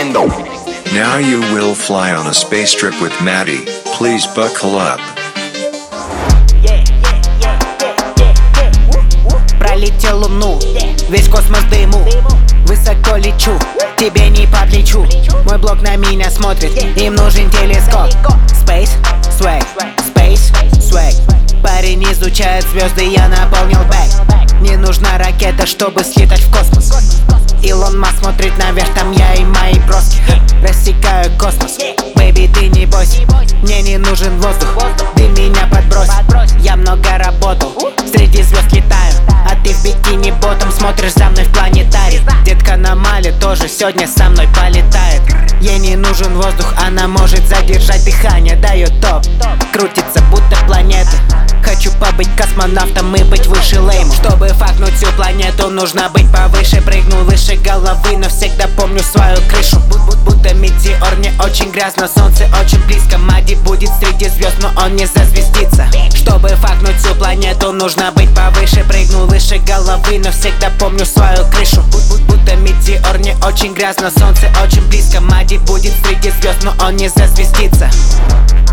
Now you will fly on a space trip with Maddie. Please buckle up. Пролетел луну, весь космос дыму. Высоко лечу, тебе не подлечу. Мой блог на меня смотрит, им нужен телескоп. Space, swag, space, swag. Парень изучает звезды, я наполнил бэк. Не нужна ракета, чтобы слетать в космос. Илон Маск смотрит наверх, там я и мои броски. Рассекаю космос, бэйби, ты не бойся. Мне не нужен воздух, ты меня подбрось. Я много работал, среди звезд летаю. А ты в бикини ботом смотришь за мной в планетарий. Детка на Мале тоже сегодня со мной полетает. Ей не нужен воздух, она может задержать дыхание. Дает топ, крутится будто планета. Хочу побыть космонавтом и быть выше лейму. Чтобы факнуть всю планету, нужно быть повыше. Прыгну выше головы, но всегда помню свою крышу. Будто метеор, не очень грязно, солнце очень близко. Мади будет среди звезд, но он не зазвездится. Чтобы факнуть всю планету, нужно быть повыше. Прыгну выше головы, но всегда помню свою крышу. Будто метеор, не очень грязно, солнце очень близко. Мади будет среди звезд, но он не зазвездится.